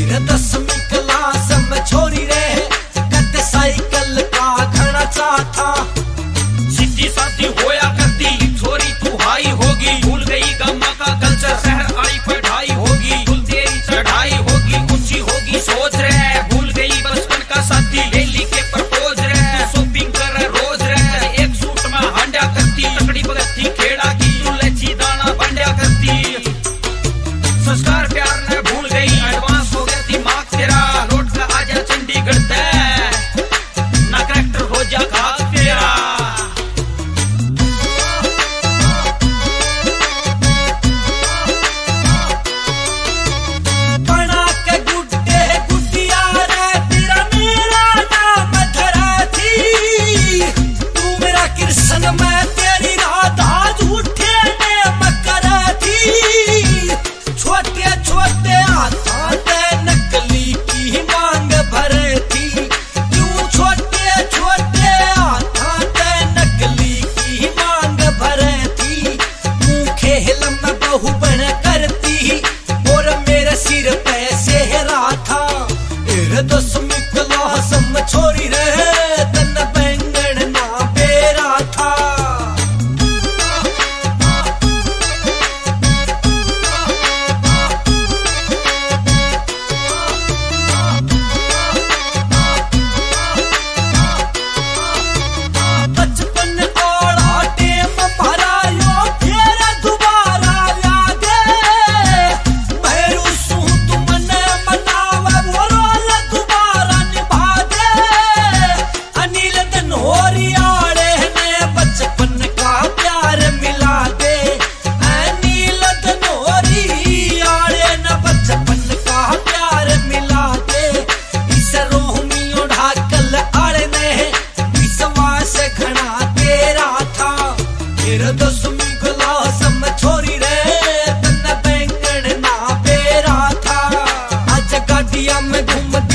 10वीं क्लास में छोरी रे कद साइकिल का घना चाहता। सीधी सादी होया करती छोरी तू हाई होगी, भूल गई गामा का कल्चर, शहर आई पढ़ाई होगी, भूल तेरी चढ़ाई होगी, ऊंची होगी सोच रे, भूल गई बचपन का साथी, डेली के प्रपोज रे, शॉपिंग कर रोज रे, एक सूट में हांडा करती, तकड़ी बगती खेड़ा की, तू लची दाना बांडा करती। संस्कार प्यार ने भूल गई, एडवांस हो गया दिमाग तेरा, लौट का आजा चंडीगढ़ ते ना करेक्टर हो जा घात तेरा। मैं तेरी राधा झूठे ने मकरा थी, छोटे छोटे हाथों से नकली की मांग भरे थी, क्यों छोटे छोटे हाथों से नकली की मांग भरे थी, मुँह खेल में बहु बन करती और मेरे सिर पे सेहरा था। 10वीं क्लास में छोरी रे तन बैंगन ना बेरा था। बचपन और टेम भरायो फिर दोबारा याद भैरू सू तुमने मनावा वो रोल दोबारा निभा दे। अनिल दनोरी आड़े ने बचपन का प्यार मिला दे, अनिल दनोरी आड़े ने बचपन का प्यार मिला दे। इस रोहमियों ढाकल आड़े ने विश्वास घना तेरा था। फिर 10वीं क्लास में छोरी रे तन बैंगन ना बेरा था। आज गाड़िया में घूम